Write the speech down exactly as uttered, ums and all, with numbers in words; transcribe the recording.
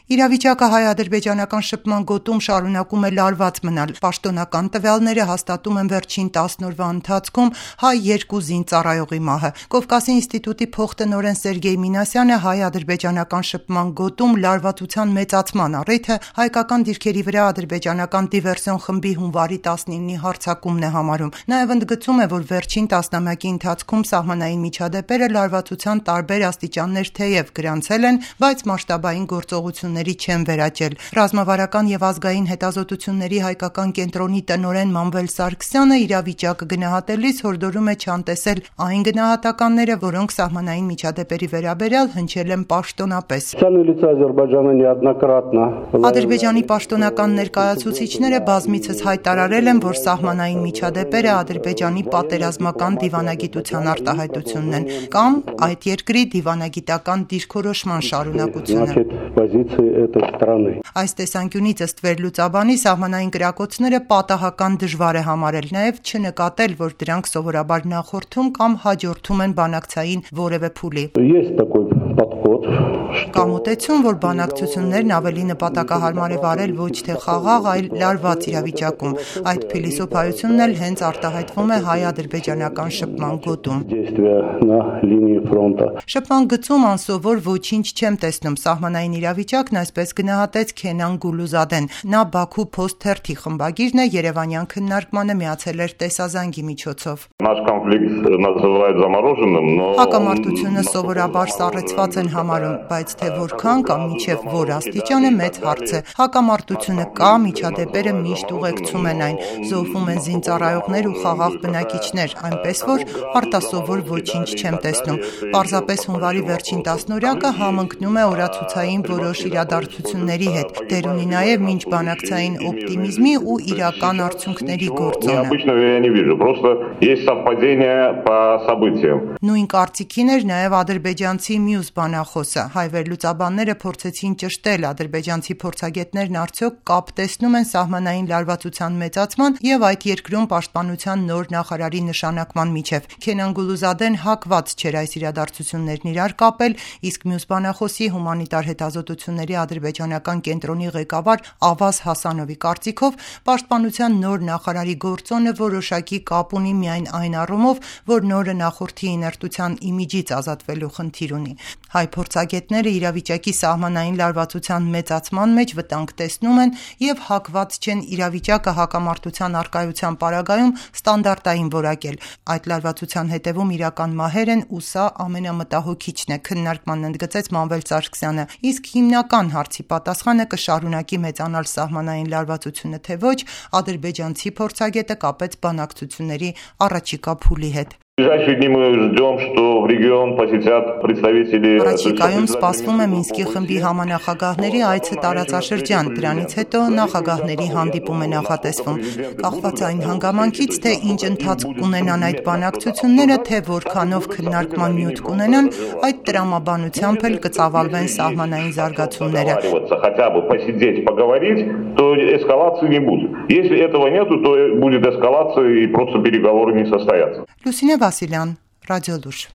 Իրավիճակը հայ-ադրբեջանական շփման գոտում շարունակում է լարված մնալ։ Պաշտոնական տվյալները հաստատում են վերջին տասն օրվա ընթացքում հայ երկու զինծառայողի մահը։ Կովկասի ինստիտուտի փոխտնօրեն Սերգեյ Մինասյանը հայ-ադրբեջանական շփման գոտում լարվածության մեծացման առիթը հայկական դիրքերի վրա ադրբեջանական դիվերսիոն խմբի հունվարի տասնինի հարձակումն է համարում։ Նաև ընդգծում է, որ վերջին տասնամյակի ընթացքում սահմանային միջադեպերը լարվածության տարբեր աստիճաններ թեև գրանցել են, բայց մասշտաբային գործողությունների չեն վերաճել։ Ռազմավարական եւ ազգային հետազոտությունների հայկական կենտրոնի տնօրեն Մանվել Սարգսյանը իրավիճակը գնահատելիս հորդորում է չանտեսել այն գնահատականները, որոնք սահմանային միջադեպերի վերաբերյալ հնչել են պաշտոնապես։ Ադրբեջանի պաշտոնական ներկայացուցիչները բազմիցս հայտարարել են, որ սահմանային միջադեպերը Ադրբեջանի պատերազմական դիվանագիտության արտահայտությունն են կամ այդ երկրի դիվանագիտական դիրքորոշման շարունակությունը։ Այս տեսանկյունից ըստ վերլուծաբանի սահմանային կրակոցները պատահական դժվար է համարել, նաև չնկատել, որ դրանք սովորաբար նախորդում կամ հաջորդում են բանակցային որևէ փուլի։ Կա մոտեցում, որ բանակցություններն ավելի նպատակահարմար է վարել ոչ թե խաղաղ, այլ լարված իրավիճակում։ Այդ փիլիսոփայությունն էլ հենց արտահայտվում է հայ-ադրբեջանական շփման գոտում։ Շփման գծում անսովոր ոչինչ չեմ տեսնում, սահմանային իրավիճակն այսպես գնահատեց Քենան Գուլուզադեն։ Նա Բաքու Post թերթի խմբագիրն է, երևանյան քննարկմանը միացել էր տեսազանգի միջոցով։ Հակամարտությունը սովորաբար սառեցված են համարում, բայց թե որքան կամ մինչև որ աստիճան է մեծ հարց է։ Հակամարտությունը կա, միջադեպերը միշտ ուղեկցում են այն, զոհվում են զինծառայողներ ու խաղաղ բնակիչներ, այնպես որ արտասովոր ոչինչ չեմ տեսնում։ Պարզապես հունվարի վերջին տասնօրյակը համընկնում է օրացուցային որոշ իրադարձությունների հետ, դեր ունի նաև մինչ բանակցային օպտիմիզմի ու իրական արդյունքների գործոնը։ Նույն կարծիքին էր նաև ադրբեջանցի մյուս բանախոսը։ Հայ վերլուծաբանները փորձեցին ճշտել ադրբեջանցի փորձագետներն արդյոք կապ տեսնում են սահմանային լարվածության մեծացման եւ այդ երկրում պաշտպանության նոր նախարարի նշանակման միջև։ Քենան Գուլուզադեն հակված չէր այս իրադարձություններն իրար կապել, իսկ մյուս բանախոսի հումանիտար հետազոտությունների ադրբեջանական կենտրոնի ղեկավար Ավազ Հասանովի կարծիքով պաշտպանության նոր նախարարի գործոնը որոշակի կապ ունի միայն այն առումով, որ նորը նախորդի իներտության իմիջից ազատվելու խնդիր ունի։ Հայ փորձագետները իրավիճակի սահմանային լարվածության մեծացման մեջ վտանգ տեսնում են եւ հակված չեն իրավիճակը հակամարտության առկայության պարագայում ստանդարտային որակել։ Այդ լարվածության հետևում իրական մահեր են ու սա ամենամտահոգիչն է, քննարկման ընդգծեց Մանվել Սարգսյանը, իսկ հիմնական հարցի պատասխանը կշարունակի մեծանալ սահմանային լարվածությունը թե ոչ, ադրբեջանցի փորձագետը կապեց բանակցությունների առաջիկա փուլի հետ։ Առաջիկայում սպասվում է Մինսկի խմբի համանախագահների այցը տարածաշրջան, դրանից հետո նախագահների հանդիպում է նախատեսվում։ Կախված այն հանգամանքից, թե ինչ ընթացք կունենան այդ բանակցությունները, թե որքանով քննարկման նյութ կունենան, այդ տրամաբանությամբ էլ կծավալվեն սահմանային զարգացումները։ Լուսինե Վասիլյան, Ռադիոլուր։